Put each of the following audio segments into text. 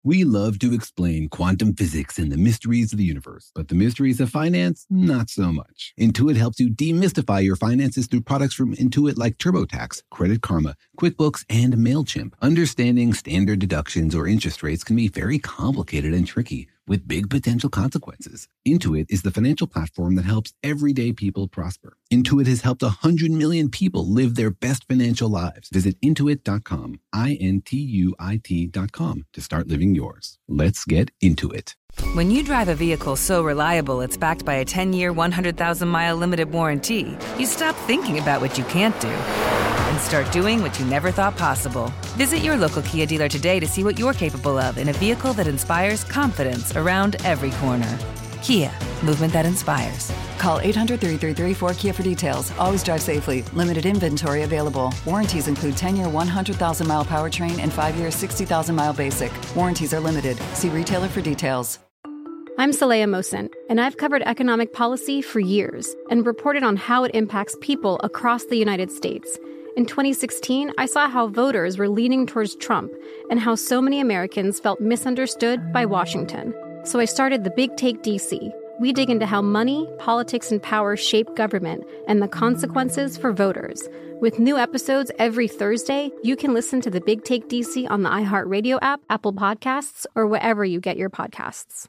We love to explain quantum physics and the mysteries of the universe, but the mysteries of finance, not so much. Intuit helps you demystify your finances through products from Intuit like TurboTax, Credit Karma, QuickBooks, and MailChimp. Understanding standard deductions or interest rates can be very complicated and tricky, with big potential consequences. Intuit is the financial platform that helps everyday people prosper. Intuit has helped 100 million people live their best financial lives. Visit Intuit.com, Intuit.com, to start living yours. Let's get into it. When you drive a vehicle so reliable it's backed by a 10-year, 100,000-mile limited warranty, you stop thinking about what you can't do and start doing what you never thought possible. Visit your local Kia dealer today to see what you're capable of in a vehicle that inspires confidence around every corner. Kia, movement that inspires. Call 800-333-4KIA for details. Always drive safely. Limited inventory available. Warranties include 10-year 100,000-mile powertrain and 5-year 60,000-mile basic. Warranties are limited. See retailer for details. I'm Saleha Mohsin, and I've covered economic policy for years and reported on how it impacts people across the United States. In 2016, I saw how voters were leaning towards Trump and how so many Americans felt misunderstood by Washington. So I started The Big Take DC. We dig into how money, politics, and power shape government and the consequences for voters. With new episodes every Thursday, you can listen to The Big Take DC on the iHeartRadio app, Apple Podcasts, or wherever you get your podcasts.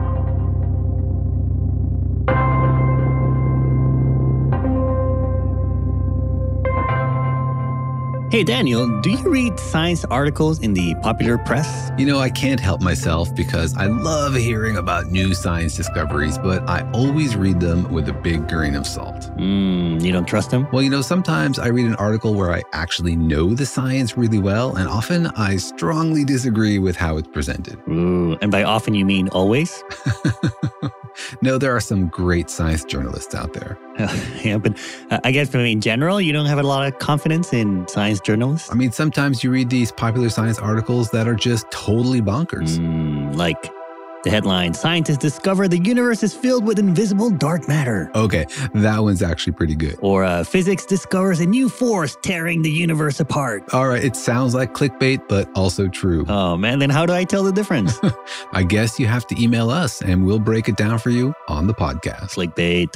Hey, Daniel, do you read science articles in the popular press? You know, I can't help myself because I love hearing about new science discoveries, but I always read them with a big grain of salt. You don't trust them? Well, you know, sometimes I read an article where I actually know the science really well, and often I strongly disagree with how it's presented. Ooh, and by often you mean always? No, there are some great science journalists out there. Yeah, but I guess in general, you don't have a lot of confidence in science journalists? I mean, sometimes you read these popular science articles that are just totally bonkers. Like the headline, "Scientists discover the universe is filled with invisible dark matter." Okay, that one's actually pretty good. Or physics discovers a new force tearing the universe apart. All right, it sounds like clickbait, but also true. Oh man, then how do I tell the difference? I guess you have to email us and we'll break it down for you on the podcast. Clickbait.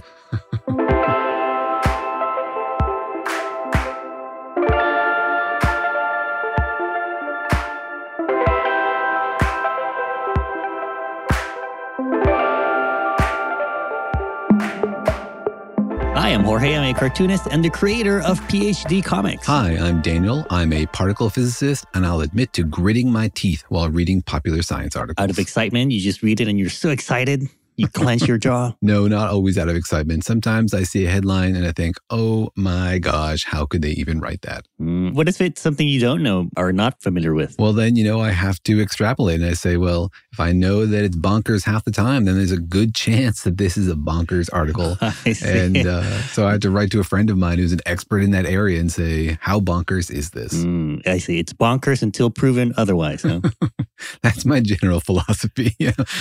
Hi, I'm Jorge. I'm a cartoonist and the creator of PhD Comics. Hi, I'm Daniel. I'm a particle physicist, and I'll admit to gritting my teeth while reading popular science articles. Out of excitement, you just read it and you're so excited, you clench your jaw. No, not always out of excitement. Sometimes I see a headline and I think, oh my gosh, how could they even write that? What if it's something you don't know or not familiar with? Well, then, you know, I have to extrapolate and I say, well, if I know that it's bonkers half the time, then there's a good chance that this is a bonkers article. I see. And so I had to write to a friend of mine who's an expert in that area and say, how bonkers is this? I see. It's bonkers until proven otherwise. Huh? That's my general philosophy.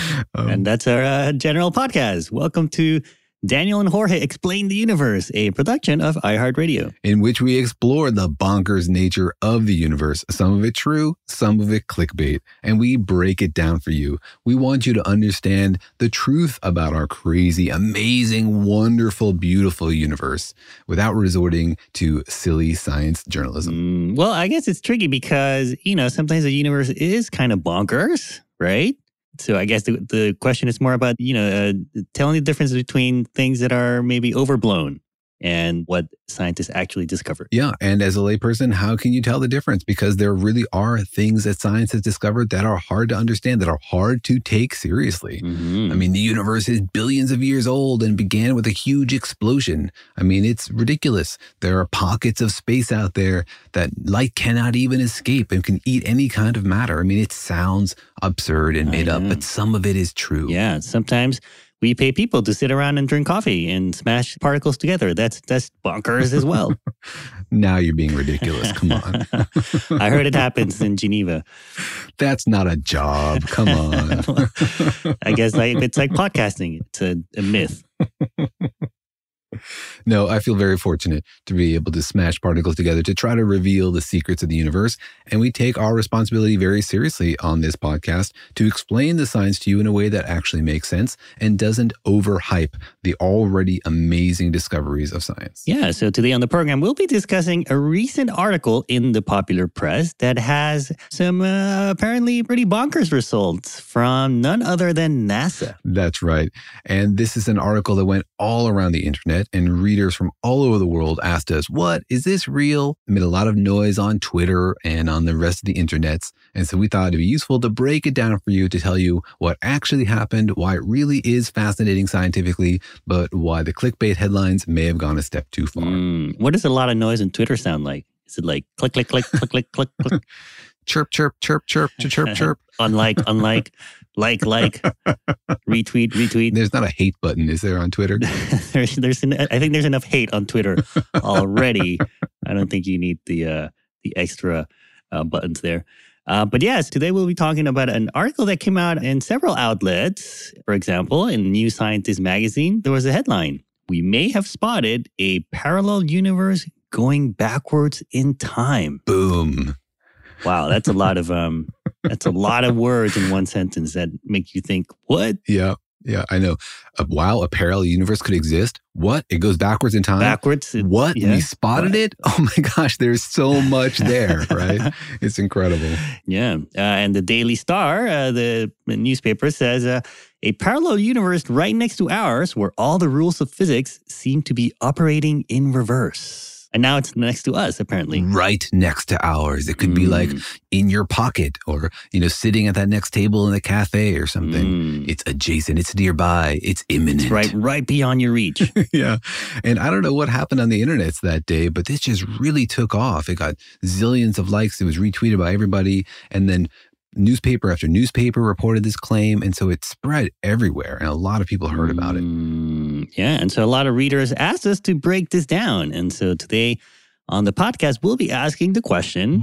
And that's our general podcast. Welcome to Daniel and Jorge Explain the Universe, a production of iHeartRadio, in which we explore the bonkers nature of the universe, some of it true, some of it clickbait, and we break it down for you. We want you to understand the truth about our crazy, amazing, wonderful, beautiful universe without resorting to silly science journalism. Well, I guess it's tricky because, you know, sometimes the universe is kind of bonkers, right? So I guess the question is more about, you know, telling the difference between things that are maybe overblown and what scientists actually discovered. Yeah. And as a layperson, how can you tell the difference? Because there really are things that science has discovered that are hard to understand, that are hard to take seriously. I mean, the universe is billions of years old and began with a huge explosion. I mean, it's ridiculous. There are pockets of space out there that light cannot even escape and can eat any kind of matter. I mean, it sounds absurd and made up, but some of it is true. Yeah. Sometimes we pay people to sit around and drink coffee and smash particles together. That's bonkers as well. Now you're being ridiculous. Come on. I heard it happens in Geneva. That's not a job. Come on. I guess it's like podcasting. It's a myth. No, I feel very fortunate to be able to smash particles together to try to reveal the secrets of the universe. And we take our responsibility very seriously on this podcast to explain the science to you in a way that actually makes sense and doesn't overhype the already amazing discoveries of science. Yeah, so today on the program, we'll be discussing a recent article in the popular press that has some apparently pretty bonkers results from none other than NASA. That's right. And this is an article that went all around the internet, and readers from all over the world asked us, what, is this real? It made a lot of noise on Twitter and on the rest of the internets. And so we thought it'd be useful to break it down for you to tell you what actually happened, why it really is fascinating scientifically, but why the clickbait headlines may have gone a step too far. What does a lot of noise on Twitter sound like? Is it like click, click, click, click, click, click, click? Chirp, chirp, chirp, chirp, chirp, chirp. Unlike, retweet. There's not a hate button, is there, on Twitter? I think there's enough hate on Twitter already. I don't think you need the extra buttons there. But yes, today we'll be talking about an article that came out in several outlets. For example, in New Scientist magazine, there was a headline: "We may have spotted a parallel universe going backwards in time." Boom. Wow, that's a lot of words in one sentence that make you think, what? Yeah, I know. Wow, a parallel universe could exist? What? It goes backwards in time? Backwards? What? Yeah. We spotted it? Oh my gosh, there's so much there, right? It's incredible. Yeah. And the Daily Star, the newspaper, says a parallel universe right next to ours where all the rules of physics seem to be operating in reverse. And now it's next to us, apparently. Right next to ours. It could be like in your pocket or, sitting at that next table in the cafe or something. It's adjacent. It's nearby. It's imminent. It's right beyond your reach. Yeah. And I don't know what happened on the internet that day, but this just really took off. It got zillions of likes. It was retweeted by everybody. And then newspaper after newspaper reported this claim. And so it spread everywhere. And a lot of people heard about it. Yeah. And so a lot of readers asked us to break this down. And so today on the podcast, we'll be asking the question: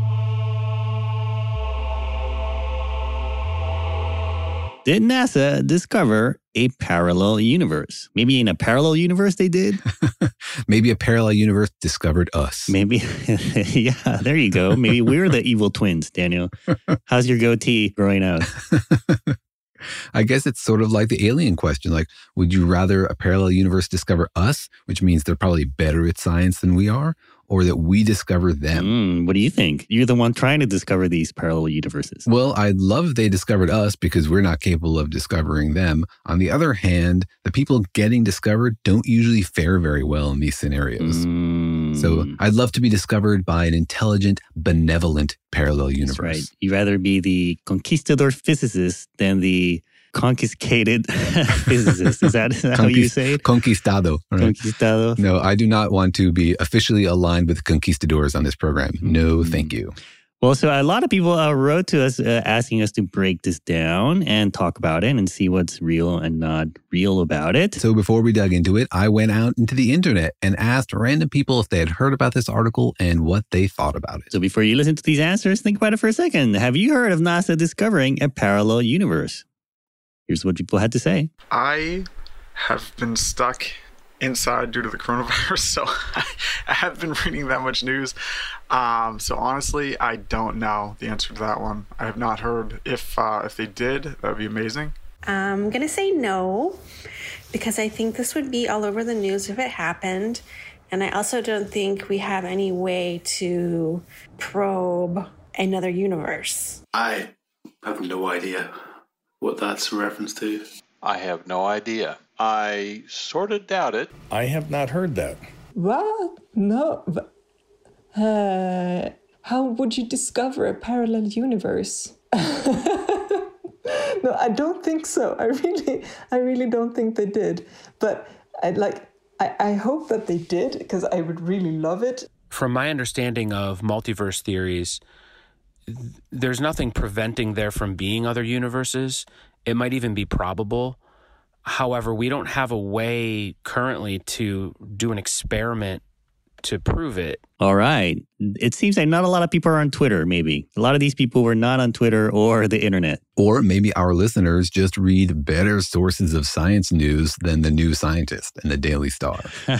did NASA discover a parallel universe? Maybe in a parallel universe they did? Maybe a parallel universe discovered us. Maybe. Yeah, there you go. Maybe we're the evil twins, Daniel. How's your goatee growing out? I guess it's sort of like the alien question. Like, would you rather a parallel universe discover us, which means they're probably better at science than we are, or that we discover them? What do you think? You're the one trying to discover these parallel universes. Well, I'd love if they discovered us because we're not capable of discovering them. On the other hand, the people getting discovered don't usually fare very well in these scenarios. So I'd love to be discovered by an intelligent, benevolent parallel universe. That's right. You'd rather be the conquistador physicist than the confiscated physicist. Is that how you say it? Conquistado. Right? Conquistado. No, I do not want to be officially aligned with conquistadors on this program. No, thank you. Well, so a lot of people wrote to us asking us to break this down and talk about it and see what's real and not real about it. So before we dug into it, I went out into the internet and asked random people if they had heard about this article and what they thought about it. So before you listen to these answers, think about it for a second. Have you heard of NASA discovering a parallel universe? Here's what people had to say. I have been stuck inside due to the coronavirus, so I haven't been reading that much news. So honestly, I don't know the answer to that one. I have not heard. If they did, that would be amazing. I'm going to say no, because I think this would be all over the news if it happened. And I also don't think we have any way to probe another universe. I have no idea what that's a reference to. I have no idea. I sort of doubt it. I have not heard that. What? No. How would you discover a parallel universe? No, I don't think so. I really don't think they did. But I hope that they did, because I would really love it. From my understanding of multiverse theories, there's nothing preventing there from being other universes. It might even be probable. However, we don't have a way currently to do an experiment to prove it. All right. It seems like not a lot of people are on Twitter, maybe. A lot of these people were not on Twitter or the internet. Or maybe our listeners just read better sources of science news than the New Scientist and the Daily Star.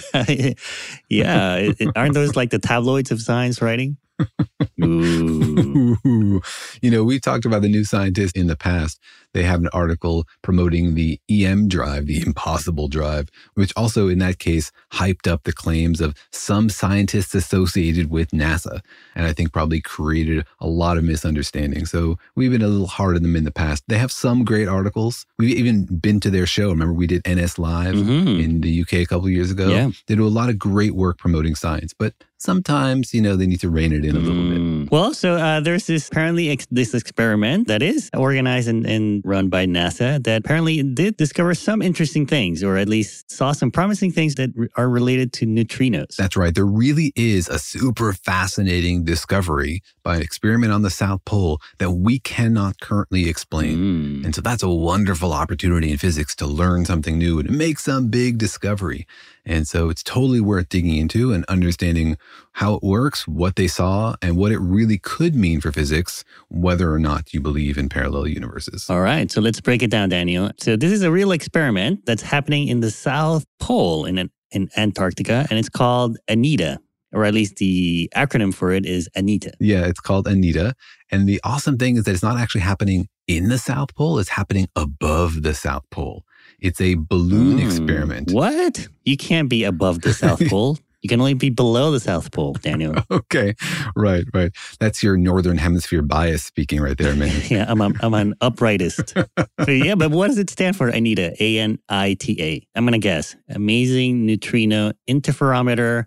Yeah. Aren't those like the tabloids of science writing? Ooh. You know, we talked about the New Scientist in the past. They have an article promoting the EM drive, the impossible drive, which also in that case hyped up the claims of some scientists associated with NASA. And I think probably created a lot of misunderstanding. So we've been a little hard on them in the past. They have some great articles. We've even been to their show. Remember, we did NS Live in the UK a couple of years ago. Yeah. They do a lot of great work promoting science, but sometimes, you know, they need to rein it in a little bit. Well, so there's this apparently this experiment that is organized and run by NASA that apparently did discover some interesting things, or at least saw some promising things that are related to neutrinos. That's right. There really is a super fascinating discovery by an experiment on the South Pole that we cannot currently explain. And so that's a wonderful opportunity in physics to learn something new and make some big discovery. And so it's totally worth digging into and understanding how it works, what they saw, and what it really could mean for physics, whether or not you believe in parallel universes. All right, so let's break it down, Daniel. So this is a real experiment that's happening in the South Pole in Antarctica, and it's called ANITA, or at least the acronym for it is ANITA. Yeah, it's called ANITA. And the awesome thing is that it's not actually happening in the South Pole, it's happening above the South Pole. It's a balloon experiment. What? You can't be above the South Pole. You can only be below the South Pole, Daniel. Okay, right. That's your Northern Hemisphere bias speaking right there, man. Yeah, I'm an uprightist. But what does it stand for, ANITA? ANITA. I'm going to guess. Amazing Neutrino Interferometer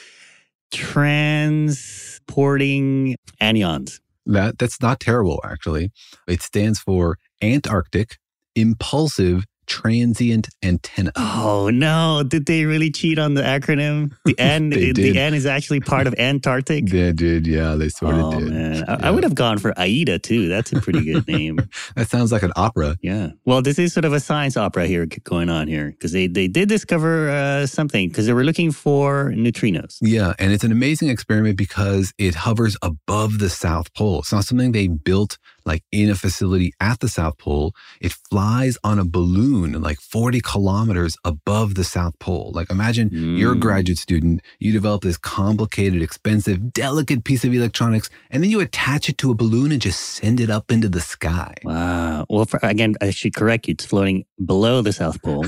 Transporting Anyons. That's not terrible, actually. It stands for Antarctic Impulsive Transient Antenna. Oh, no. Did they really cheat on the acronym? The N, the N is actually part of Antarctic? They did, yeah. They sort of did. Man. I would have gone for AIDA, too. That's a pretty good name. That sounds like an opera. Yeah. Well, this is sort of a science opera here going on here, because they did discover something, because they were looking for neutrinos. Yeah, and it's an amazing experiment because it hovers above the South Pole. It's not something they built like in a facility at the South Pole. It flies on a balloon like 40 kilometers above the South Pole. Like imagine you're a graduate student, you develop this complicated, expensive, delicate piece of electronics, and then you attach it to a balloon and just send it up into the sky. Wow. Well, again, I should correct you. It's floating below the South Pole.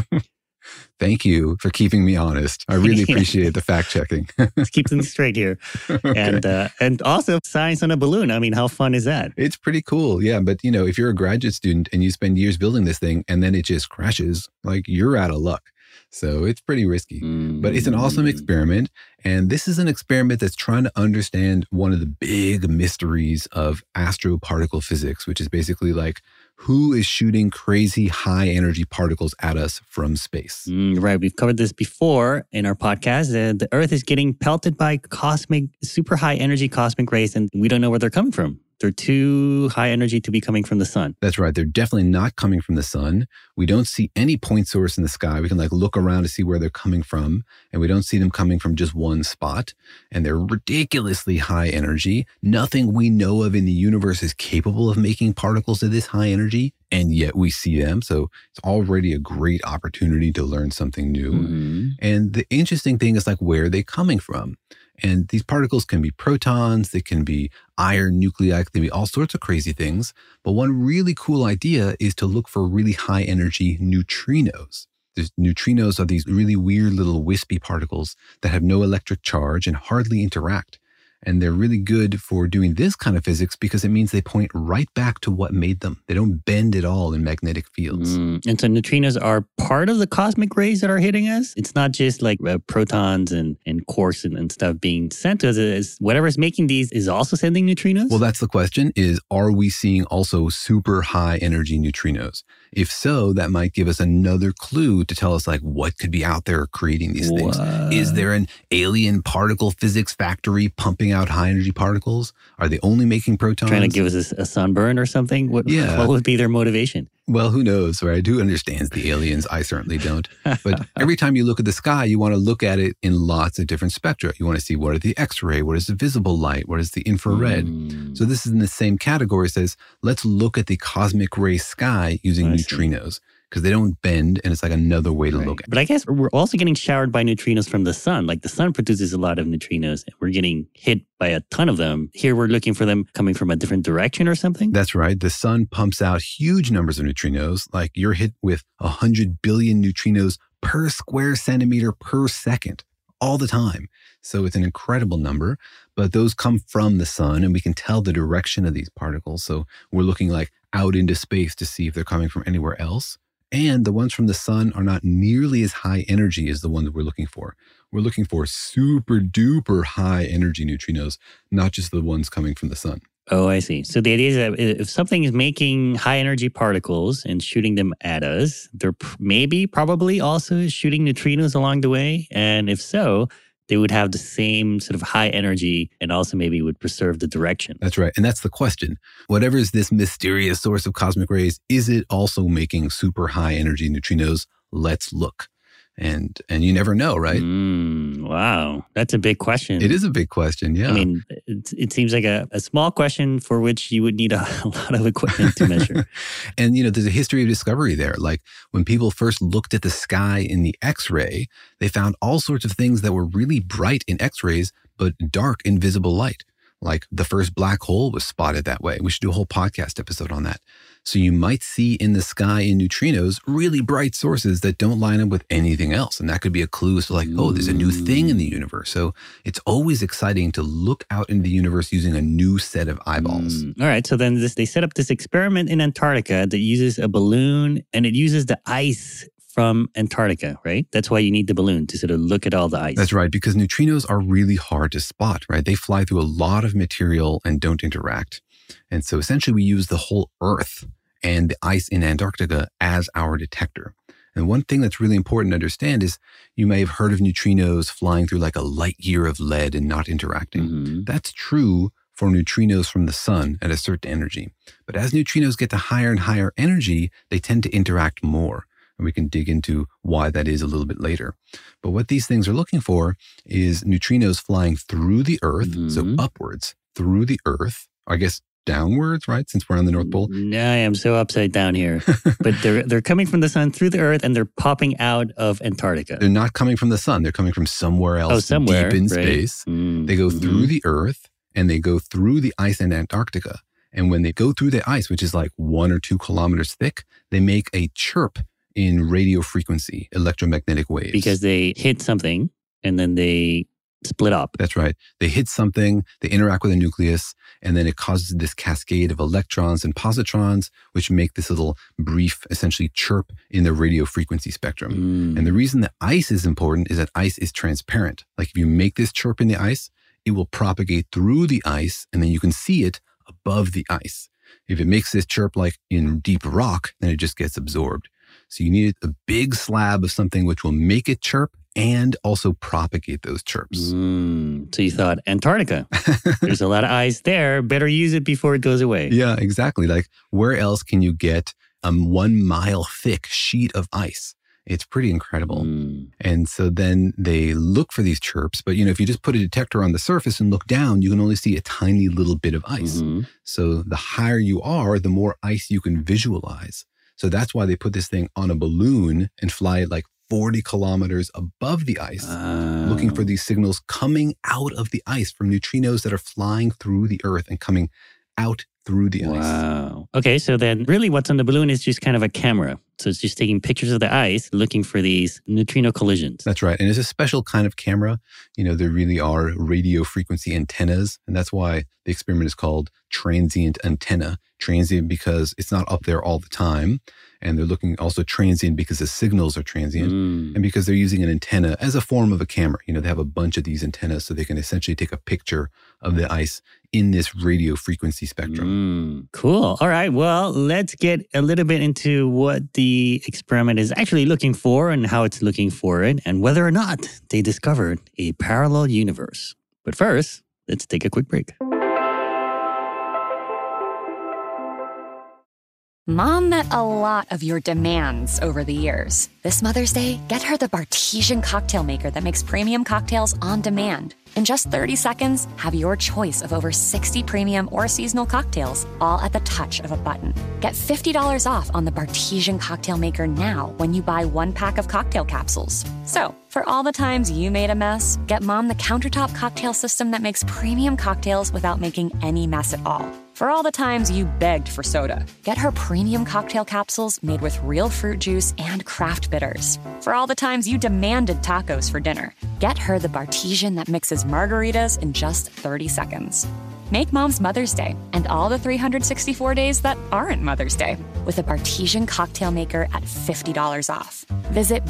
Thank you for keeping me honest. I really appreciate the fact checking. Let's keep things straight here. Okay. And also science on a balloon. I mean, how fun is that? It's pretty cool. Yeah. But, you know, if you're a graduate student and you spend years building this thing and then it just crashes, like you're out of luck. So it's pretty risky. But it's an awesome experiment. And this is an experiment that's trying to understand one of the big mysteries of astroparticle physics, which is basically like, who is shooting crazy high energy particles at us from space? Right. We've covered this before in our podcast. The Earth is getting pelted by super high energy cosmic rays, and we don't know where they're coming from. They're too high energy to be coming from the sun. That's right. They're definitely not coming from the sun. We don't see any point source in the sky. We can like look around to see where they're coming from, and we don't see them coming from just one spot. And they're ridiculously high energy. Nothing we know of in the universe is capable of making particles of this high energy, and yet we see them. So it's already a great opportunity to learn something new. And the interesting thing is like, where are they coming from? And these particles can be protons, they can be iron nuclei, they can be all sorts of crazy things. But one really cool idea is to look for really high energy neutrinos. Neutrinos are these really weird little wispy particles that have no electric charge and hardly interact. And they're really good for doing this kind of physics because it means they point right back to what made them. They don't bend at all in magnetic fields. And so neutrinos are part of the cosmic rays that are hitting us? It's not just like protons and quarks and stuff being sent to us. Whatever's making these is also sending neutrinos? Well, that's the question, is are we seeing also super high energy neutrinos? If so, that might give us another clue to tell us like what could be out there creating these things. Is there an alien particle physics factory pumping out high energy particles? Are they only making protons? Trying to give us a sunburn or something? What would be their motivation? Well, who knows, right? Who understands the aliens? I certainly don't. But every time you look at the sky, you want to look at it in lots of different spectra. You want to see what are the X-ray, what is the visible light, what is the infrared. So this is in the same category. It says, let's look at the cosmic ray sky using neutrinos, because they don't bend, and it's like another way to look at it. But I guess we're also getting showered by neutrinos from the sun. Like the sun produces a lot of neutrinos, and we're getting hit by a ton of them. Here we're looking for them coming from a different direction or something? That's right. The sun pumps out huge numbers of neutrinos. Like you're hit with 100 billion neutrinos per square centimeter per second all the time. So it's an incredible number, but those come from the sun, and we can tell the direction of these particles. So we're looking like out into space to see if they're coming from anywhere else. And the ones from the sun are not nearly as high energy as the ones that we're looking for. We're looking for super duper high energy neutrinos, not just the ones coming from the sun. Oh, I see. So the idea is that if something is making high energy particles and shooting them at us, they're probably also shooting neutrinos along the way. And if so, they would have the same sort of high energy and also maybe would preserve the direction. That's right. And that's the question. Whatever is this mysterious source of cosmic rays, is it also making super high energy neutrinos? Let's look. And you never know, right? Wow. That's a big question. It is a big question, yeah. I mean, it seems like a small question for which you would need a lot of equipment to measure. And, there's a history of discovery there. Like when people first looked at the sky in the X-ray, they found all sorts of things that were really bright in X-rays, but dark in visible light. Like the first black hole was spotted that way. We should do a whole podcast episode on that. So you might see in the sky in neutrinos really bright sources that don't line up with anything else. And that could be a clue as to like, oh, there's a new thing in the universe. So it's always exciting to look out into the universe using a new set of eyeballs. All right. So then they set up this experiment in Antarctica that uses a balloon, and it uses the ice from Antarctica, right? That's why you need the balloon to sort of look at all the ice. That's right, because neutrinos are really hard to spot, right? They fly through a lot of material and don't interact. And so essentially we use the whole Earth and the ice in Antarctica as our detector. And one thing that's really important to understand is you may have heard of neutrinos flying through like a light year of lead and not interacting. That's true for neutrinos from the sun at a certain energy. But as neutrinos get to higher and higher energy, they tend to interact more. And we can dig into why that is a little bit later. But what these things are looking for is neutrinos flying through the Earth, so upwards through the Earth, I guess downwards, right? Since we're on the North Pole. I am so upside down here. But they're coming from the sun through the Earth, and they're popping out of Antarctica. They're not coming from the sun. They're coming from somewhere else, deep in space. They go through the Earth, and they go through the ice in Antarctica. And when they go through the ice, which is like 1 or 2 kilometers thick, they make a chirp in radio frequency, electromagnetic waves. Because they hit something and then they split up. That's right. They hit something, they interact with a nucleus, and then it causes this cascade of electrons and positrons, which make this little brief, essentially chirp in the radio frequency spectrum. And the reason that ice is important is that ice is transparent. Like if you make this chirp in the ice, it will propagate through the ice, and then you can see it above the ice. If it makes this chirp like in deep rock, then it just gets absorbed. So you need a big slab of something which will make it chirp and also propagate those chirps. So you thought, Antarctica, there's a lot of ice there. Better use it before it goes away. Yeah, exactly. Like where else can you get a 1 mile thick sheet of ice? It's pretty incredible. And so then they look for these chirps. But, if you just put a detector on the surface and look down, you can only see a tiny little bit of ice. So the higher you are, the more ice you can visualize. So that's why they put this thing on a balloon and fly it like 40 kilometers above the ice, looking for these signals coming out of the ice from neutrinos that are flying through the Earth and coming out through the ice. Wow. Okay, so then really what's on the balloon is just kind of a camera. So it's just taking pictures of the ice, looking for these neutrino collisions. That's right. And it's a special kind of camera. There really are radio frequency antennas. And that's why the experiment is called transient antenna. Transient because it's not up there all the time. And they're looking also transient because the signals are transient and because they're using an antenna as a form of a camera. They have a bunch of these antennas so they can essentially take a picture of the ice in this radio frequency spectrum. Cool. All right. Well, let's get a little bit into what the experiment is actually looking for and how it's looking for it and whether or not they discovered a parallel universe. But first, let's take a quick break. Mom met a lot of your demands over the years. This Mother's Day, get her the Bartesian cocktail maker that makes premium cocktails on demand. In just 30 seconds, have your choice of over 60 premium or seasonal cocktails, all at the touch of a button. Get $50 off on the Bartesian cocktail maker now when you buy 1 pack of cocktail capsules. So, for all the times you made a mess, get Mom the countertop cocktail system that makes premium cocktails without making any mess at all. For all the times you begged for soda, get her premium cocktail capsules made with real fruit juice and craft bitters. For all the times you demanded tacos for dinner, get her the Bartesian that mixes margaritas in just 30 seconds. Make Mom's Mother's Day and all the 364 days that aren't Mother's Day with a Bartesian cocktail maker at $50 off. Visit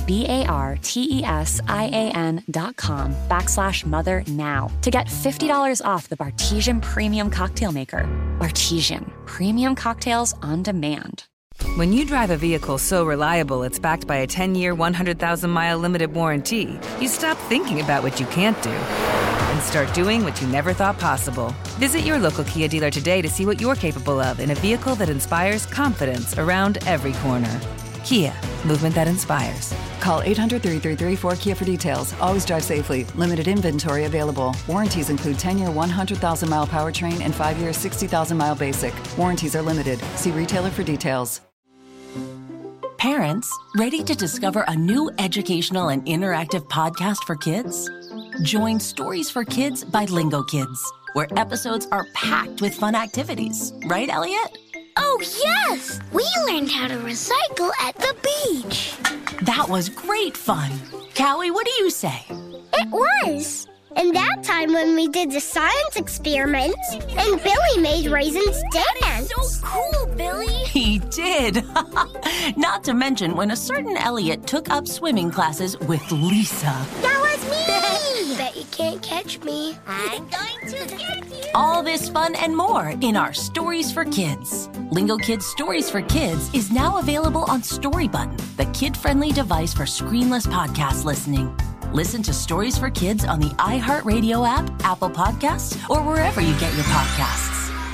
BARTESIAN.com/mother now to get $50 off the Bartesian Premium Cocktail Maker. Bartesian, premium cocktails on demand. When you drive a vehicle so reliable it's backed by a 10-year, 100,000-mile limited warranty, you stop thinking about what you can't do and start doing what you never thought possible. Visit your local Kia dealer today to see what you're capable of in a vehicle that inspires confidence around every corner. Kia, movement that inspires. Call 800-333-4KIA for details. Always drive safely. Limited inventory available. Warranties include 10-year 100,000-mile powertrain and 5-year 60,000-mile basic. Warranties are limited. See retailer for details. Parents, ready to discover a new educational and interactive podcast for kids? Join Stories for Kids by Lingo Kids, where episodes are packed with fun activities. Right, Elliot? Oh, yes! We learned how to recycle at the beach. That was great fun. Callie, what do you say? It was. And that time when we did the science experiments and Billy made raisins dance. So cool, Billy. He did. Not to mention when a certain Elliot took up swimming classes with Lisa. That was me. Bet you can't catch me. I'm going to get you. All this fun and more in our Stories for Kids. Lingo Kids Stories for Kids is now available on Story Button, the kid-friendly device for screenless podcast listening. Listen to Stories for Kids on the iHeartRadio app, Apple Podcasts, or wherever you get your podcasts.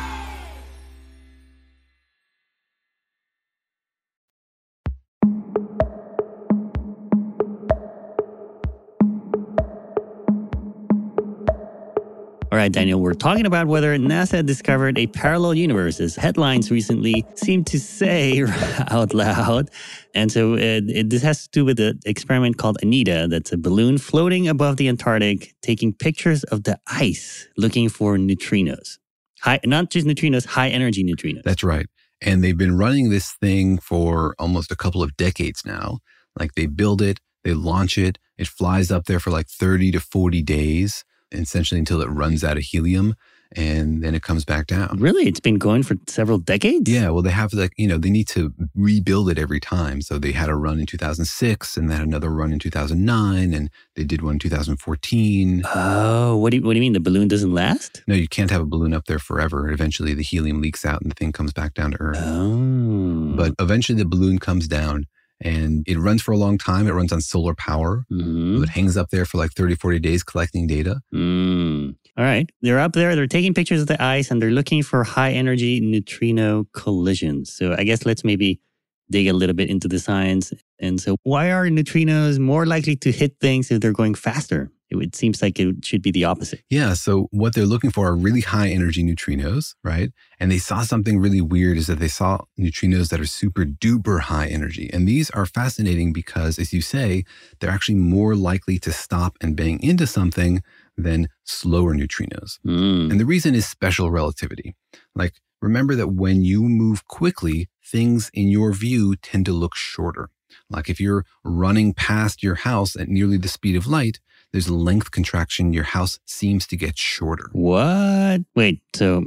All right, Daniel, we're talking about whether NASA discovered a parallel universe, as headlines recently seem to say out loud. And so this has to do with an experiment called Anita. That's a balloon floating above the Antarctic, taking pictures of the ice, looking for neutrinos. Not just neutrinos, high-energy neutrinos. That's right. And they've been running this thing for almost a couple of decades now. Like they build it, they launch it, it flies up there for like 30 to 40 days. Essentially until it runs out of helium, and then it comes back down. Really? It's been going for several decades? Yeah, well, they have they need to rebuild it every time. So they had a run in 2006, and then another run in 2009, and they did one in 2014. Oh, what do you mean? The balloon doesn't last? No, you can't have a balloon up there forever. Eventually, the helium leaks out, and the thing comes back down to Earth. Oh. But eventually, the balloon comes down, and it runs for a long time. It runs on solar power. Mm-hmm. It hangs up there for like 30, 40 days collecting data. All right. They're up there. They're taking pictures of the ice and they're looking for high energy neutrino collisions. So I guess let's maybe dig a little bit into the science. And so why are neutrinos more likely to hit things if they're going faster? It seems like it should be the opposite. Yeah. So what they're looking for are really high energy neutrinos, right? And they saw something really weird is that they saw neutrinos that are super duper high energy. And these are fascinating because, as you say, they're actually more likely to stop and bang into something than slower neutrinos. And the reason is special relativity. Like, remember that when you move quickly, things in your view tend to look shorter. Like if you're running past your house at nearly the speed of light, there's a length contraction. Your house seems to get shorter. What? Wait, so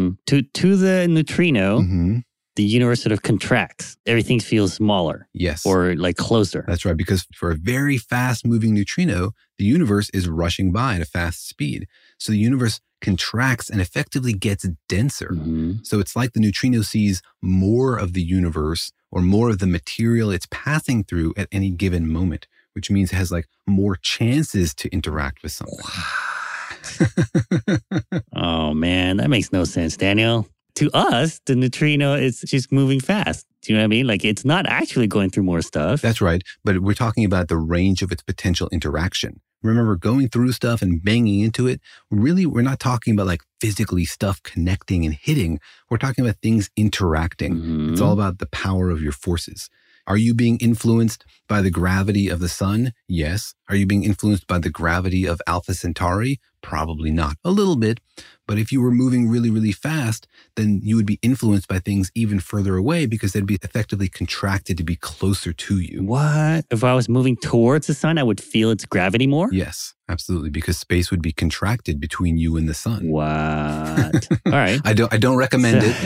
to the neutrino, the universe sort of contracts. Everything feels smaller. Yes. Or like closer. That's right, because for a very fast-moving neutrino, the universe is rushing by at a fast speed. So the universe contracts and effectively gets denser. So it's like the neutrino sees more of the universe or more of the material it's passing through at any given moment, which means it has like more chances to interact with something. Oh man, that makes no sense, Daniel. to us, the neutrino is just moving fast. Do you know what I mean? Like it's not actually going through more stuff. That's right. But we're talking about the range of its potential interaction. Remember, going through stuff and banging into it, really, we're not talking about like physically stuff connecting and hitting. We're talking about things interacting. It's all about the power of your forces. Are you being influenced by the gravity of the sun? Yes. Are you being influenced by the gravity of Alpha Centauri? Probably not. A little bit. But if you were moving really, really fast, then you would be influenced by things even further away because they'd be effectively contracted to be closer to you. What? If I was moving towards the sun, I would feel its gravity more? Yes, absolutely. Because space would be contracted between you and the sun. What? All right. I don't recommend it.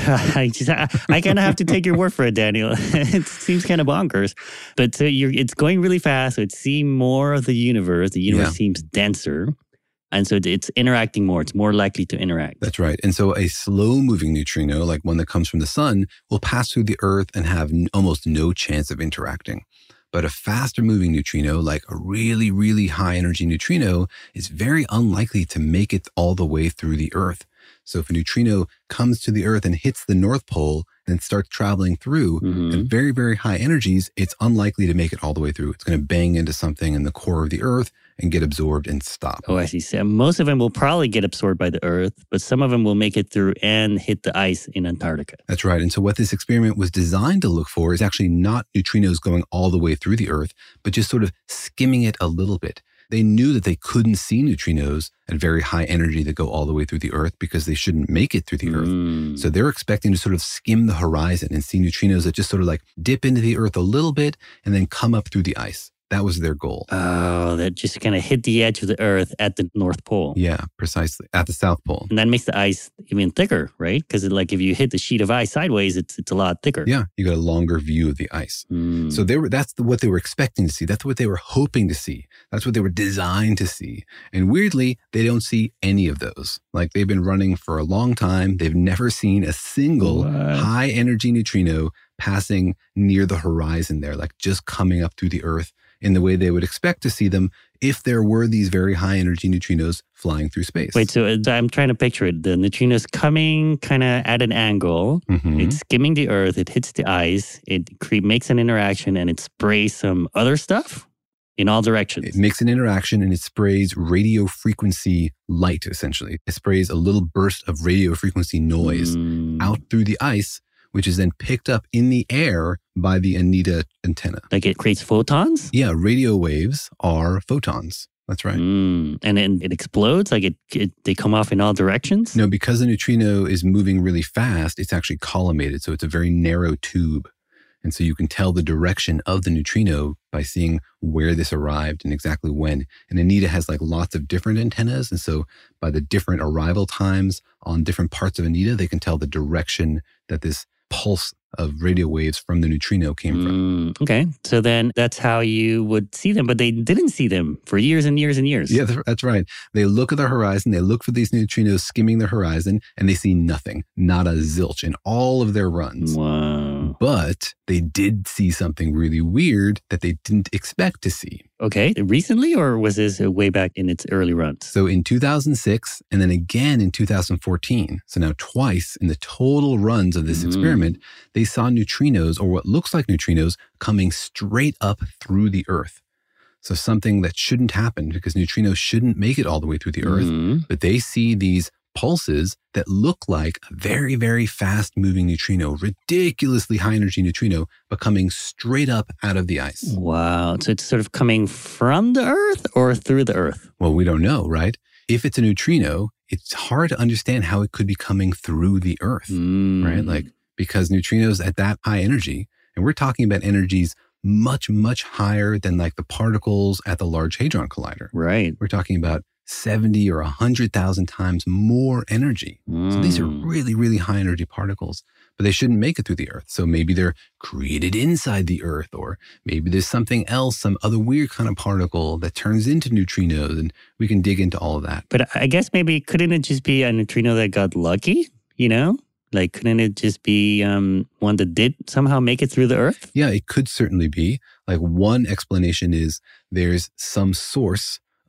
I kind of have to take your word for it, Daniel. It seems kind of bonkers. But so it's going really fast. So it's seeing more of the universe. The universe seems denser. And so it's interacting more. It's more likely to interact. That's right. And so a slow-moving neutrino, like one that comes from the sun, will pass through the Earth and have almost no chance of interacting. But a faster-moving neutrino, like a really, really high-energy neutrino, is very unlikely to make it all the way through the Earth. So if a neutrino comes to the Earth and hits the North Pole and starts traveling through at very, very high energies, it's unlikely to make it all the way through. It's going to bang into something in the core of the Earth and get absorbed and stop. Oh, I see. So most of them will probably get absorbed by the Earth, but some of them will make it through and hit the ice in Antarctica. That's right. And so what this experiment was designed to look for is actually not neutrinos going all the way through the Earth, but just sort of skimming it a little bit. They knew that they couldn't see neutrinos at very high energy that go all the way through the Earth because they shouldn't make it through the Earth. So they're expecting to sort of skim the horizon and see neutrinos that just sort of like dip into the Earth a little bit and then come up through the ice. That was their goal. Oh, that just kind of hit the edge of the Earth at the North Pole. Yeah, precisely. At the South Pole. And that makes the ice even thicker, right? Because like if you hit the sheet of ice sideways, it's a lot thicker. Yeah, you got a longer view of the ice. So that's what they were expecting to see. That's what they were hoping to see. That's what they were designed to see. And weirdly, they don't see any of those. Like they've been running for a long time. They've never seen a single high energy neutrino passing near the horizon there, like just coming up through the Earth in the way they would expect to see them if there were these very high energy neutrinos flying through space. Wait, so I'm trying to picture it. The neutrino's coming kind of at an angle. It's skimming the Earth. It hits the ice. It makes an interaction and it sprays some other stuff in all directions. It makes an interaction and it sprays radio frequency light, essentially. It sprays a little burst of radio frequency noise out through the ice, which is then picked up in the air by the ANITA antenna. Like it creates photons? Yeah, radio waves are photons. That's right. And then it explodes? Like they come off in all directions? No, because the neutrino is moving really fast, it's actually collimated. So it's a very narrow tube. And so you can tell the direction of the neutrino by seeing where this arrived and exactly when. And ANITA has like lots of different antennas. And so by the different arrival times on different parts of ANITA, they can tell the direction that this pulse of radio waves from the neutrino came from. Okay. So then that's how you would see them, but they didn't see them for years and years and years. Yeah, that's right. They look at the horizon, they look for these neutrinos skimming the horizon, and they see nothing, not a zilch in all of their runs. Wow. But they did see something really weird that they didn't expect to see. Okay. Recently, or was this way back in its early runs? So in 2006, and then again in 2014, so now twice in the total runs of this experiment, they saw neutrinos, or what looks like neutrinos, coming straight up through the Earth. So something that shouldn't happen because neutrinos shouldn't make it all the way through the Earth, but they see these pulses that look like a very, very fast moving neutrino, ridiculously high energy neutrino, but coming straight up out of the ice. Wow. So it's sort of coming from the Earth or through the Earth? Well, we don't know, right? If it's a neutrino, it's hard to understand how it could be coming through the Earth, right? Like, because neutrinos at that high energy, and we're talking about energies much, much higher than like the particles at the Large Hadron Collider. Right. We're talking about 70 or 100,000 times more energy. So these are really, really high energy particles, but they shouldn't make it through the Earth. So maybe they're created inside the Earth, or maybe there's something else, some other weird kind of particle that turns into neutrinos, and we can dig into all of that. But I guess maybe couldn't it just be a neutrino that got lucky, you know? Like, couldn't it just be one that did somehow make it through the Earth? Yeah, it could certainly be. Like, one explanation is there's some source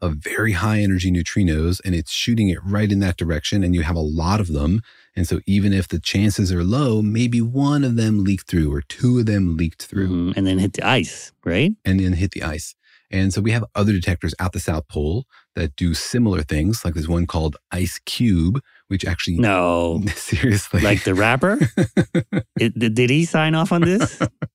of very high energy neutrinos, and it's shooting it right in that direction, and you have a lot of them. And so even if the chances are low, maybe one of them leaked through or two of them leaked through. And then hit the ice, right? And then hit the ice. And so we have other detectors at the South Pole that do similar things. Like there's one called IceCube, which actually... No. Seriously. Like the rapper? Did he sign off on this?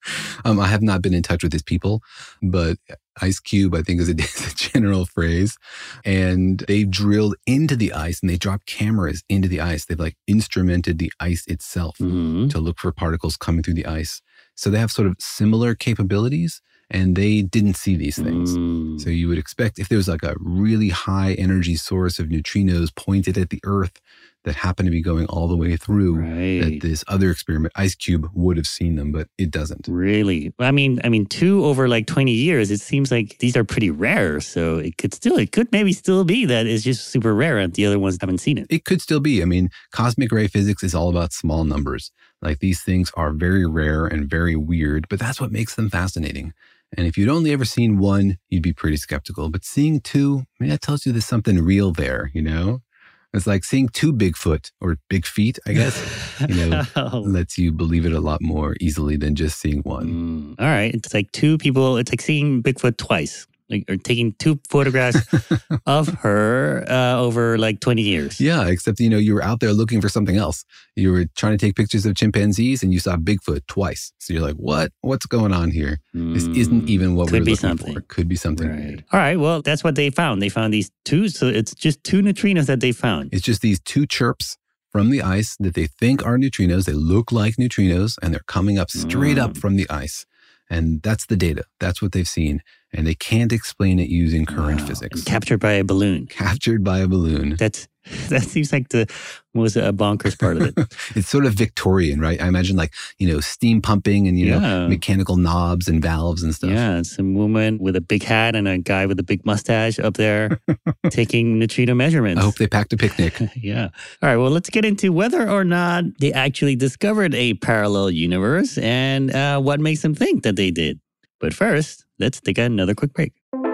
I have not been in touch with his people, but IceCube, I think, is a general phrase. And they drilled into the ice and they dropped cameras into the ice. They've like instrumented the ice itself to look for particles coming through the ice. So they have sort of similar capabilities. And they didn't see these things. So you would expect if there was like a really high energy source of neutrinos pointed at the Earth that happened to be going all the way through, that this other experiment, IceCube, would have seen them, but it doesn't. Really? I mean, 2 over like 20 years, it seems like these are pretty rare. So it could maybe still be that it's just super rare and the other ones haven't seen it. It could still be. I mean, cosmic ray physics is all about small numbers. Like these things are very rare and very weird, but that's what makes them fascinating. And if you'd only ever seen one, you'd be pretty skeptical. But seeing 2, maybe that tells you there's something real there, you know? It's like seeing 2 Bigfoot or big feet, I guess, lets you believe it a lot more easily than just seeing one. All right. It's like 2 people. It's like seeing Bigfoot twice. Or taking 2 photographs of her over like 20 years. Yeah, except, you were out there looking for something else. You were trying to take pictures of chimpanzees and you saw Bigfoot twice. So you're like, what? What's going on here? This isn't even what we're looking for. Could be something weird. All right, well, that's what they found. They found these 2, so it's just 2 neutrinos that they found. It's just these 2 chirps from the ice that they think are neutrinos. They look like neutrinos and they're coming up straight up from the ice. And that's the data. That's what they've seen. And they can't explain it using current physics. Captured by a balloon. Captured by a balloon. That seems like the most bonkers part of it. It's sort of Victorian, right? I imagine like, steam pumping and, mechanical knobs and valves and stuff. Yeah, some woman with a big hat and a guy with a big mustache up there taking neutrino measurements. I hope they packed a picnic. Yeah. All right, well, let's get into whether or not they actually discovered a parallel universe and what makes them think that they did. But first, let's take another quick break.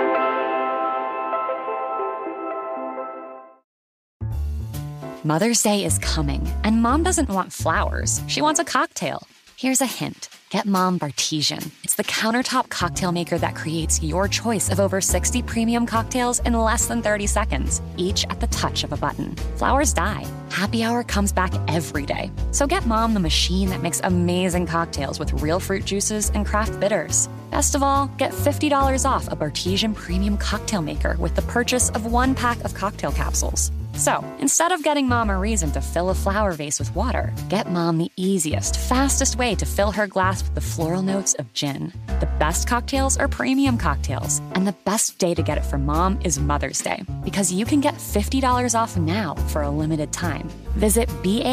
Mother's Day is coming, and Mom doesn't want flowers. She wants a cocktail. Here's a hint. Get Mom Bartesian. It's the countertop cocktail maker that creates your choice of over 60 premium cocktails in less than 30 seconds, each at the touch of a button. Flowers die. Happy hour comes back every day. So get Mom the machine that makes amazing cocktails with real fruit juices and craft bitters. Best of all, get $50 off a Bartesian premium cocktail maker with the purchase of 1 pack of cocktail capsules. So, instead of getting Mom a reason to fill a flower vase with water, get Mom the easiest, fastest way to fill her glass with the floral notes of gin. The best cocktails are premium cocktails, and the best day to get it for Mom is Mother's Day, because you can get $50 off now for a limited time. Visit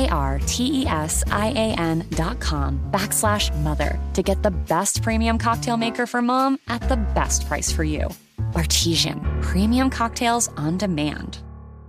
BARTESIAN.com/mother to get the best premium cocktail maker for Mom at the best price for you. Bartesian, premium cocktails on demand.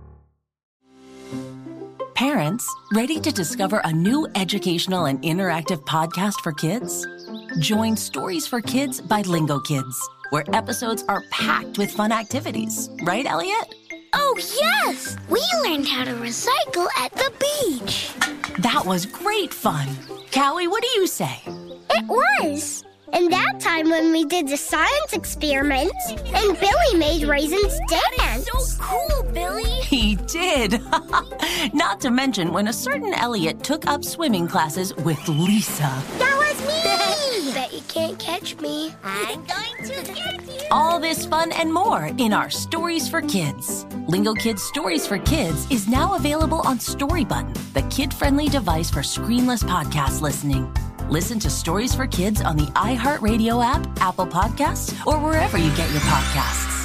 Parents, ready to discover a new educational and interactive podcast for kids? Join Stories for Kids by Lingo Kids, where episodes are packed with fun activities. Right, Elliot? Oh, yes! We learned how to recycle at the beach. That was great fun. Callie, what do you say? It was. And that time when we did the science experiments and Billy made raisins dance. So cool, Billy. He did. Not to mention when a certain Elliot took up swimming classes with Lisa. That was me. Bet you can't catch me. I'm going to get you. All this fun and more in our Stories for Kids. Lingo Kids Stories for Kids is now available on Storybutton, the kid-friendly device for screenless podcast listening. Listen to Stories for Kids on the iHeartRadio app, Apple Podcasts, or wherever you get your podcasts.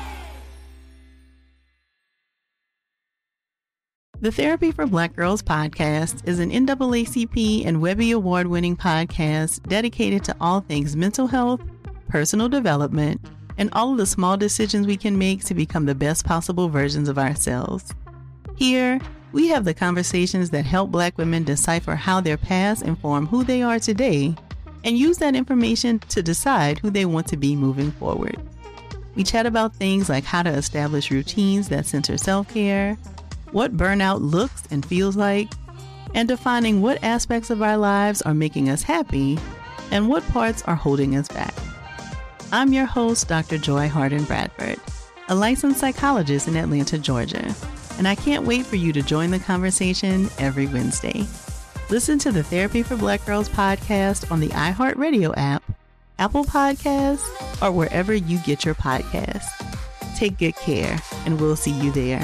The Therapy for Black Girls podcast is an NAACP and Webby Award-winning podcast dedicated to all things mental health, personal development, and all of the small decisions we can make to become the best possible versions of ourselves. Here, we have the conversations that help Black women decipher how their past inform who they are today and use that information to decide who they want to be moving forward. We chat about things like how to establish routines that center self-care, what burnout looks and feels like, and defining what aspects of our lives are making us happy and what parts are holding us back. I'm your host, Dr. Joy Harden Bradford, a licensed psychologist in Atlanta, Georgia, and I can't wait for you to join the conversation every Wednesday. Listen to the Therapy for Black Girls podcast on the iHeartRadio app, Apple Podcasts, or wherever you get your podcasts. Take good care, and we'll see you there.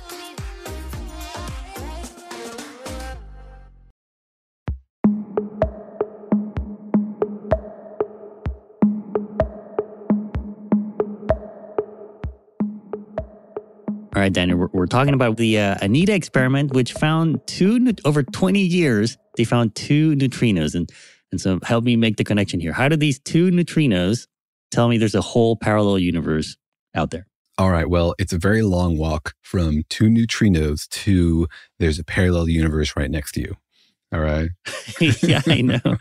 All right, Daniel, we're talking about the Anita experiment, which found over 20 years, they found two neutrinos. And so help me make the connection here. How do these two neutrinos tell me there's a whole parallel universe out there? All right, well, it's a very long walk from two neutrinos to there's a parallel universe right next to you. All right. Yeah, I know.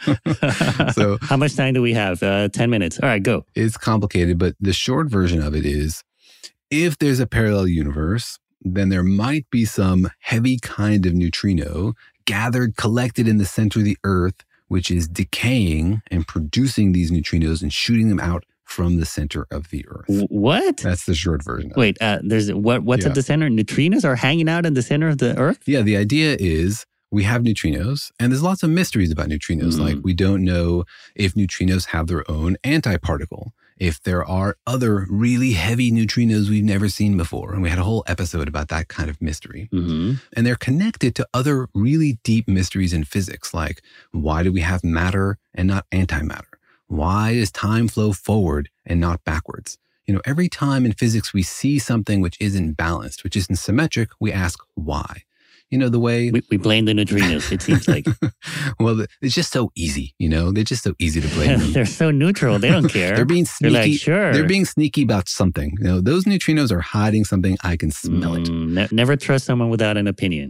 So how much time do we have? 10 minutes. All right, go. It's complicated, but the short version of it is, if there's a parallel universe, then there might be some heavy kind of neutrino collected in the center of the Earth, which is decaying and producing these neutrinos and shooting them out from the center of the Earth. What? That's the short version. Wait, there's what's at the center? Neutrinos are hanging out in the center of the Earth? Yeah, the idea is we have neutrinos, and there's lots of mysteries about neutrinos. Like we don't know if neutrinos have their own antiparticle, if there are other really heavy neutrinos we've never seen before. And we had a whole episode about that kind of mystery. And they're connected to other really deep mysteries in physics, like why do we have matter and not antimatter? Why does time flow forward and not backwards? You know, every time in physics we see something which isn't balanced, which isn't symmetric, we ask why. You know, the way... We blame the neutrinos, it seems like. Well, it's just so easy, you know? They're just so easy to blame them. They're so neutral. They don't care. They're being sneaky. They're like, sure. They're being sneaky about something. You know, those neutrinos are hiding something. I can smell it. Never trust someone without an opinion.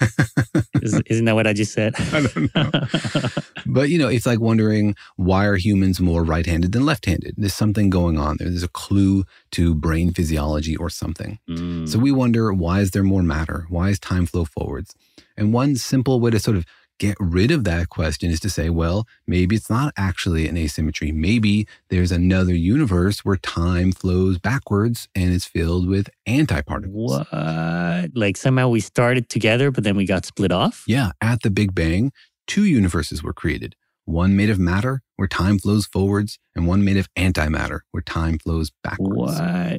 Isn't that what I just said? I don't know. But, you know, it's like wondering, why are humans more right-handed than left-handed? There's something going on there. There's a clue to brain physiology or something. So we wonder, why is there more matter? Why is time flow forwards? And one simple way to sort of get rid of that question is to say, well, maybe it's not actually an asymmetry. Maybe there's another universe where time flows backwards and is filled with antiparticles. What? Like somehow we started together, but then we got split off? Yeah. At the Big Bang, two universes were created. One made of matter, where time flows forwards, and one made of antimatter, where time flows backwards. What?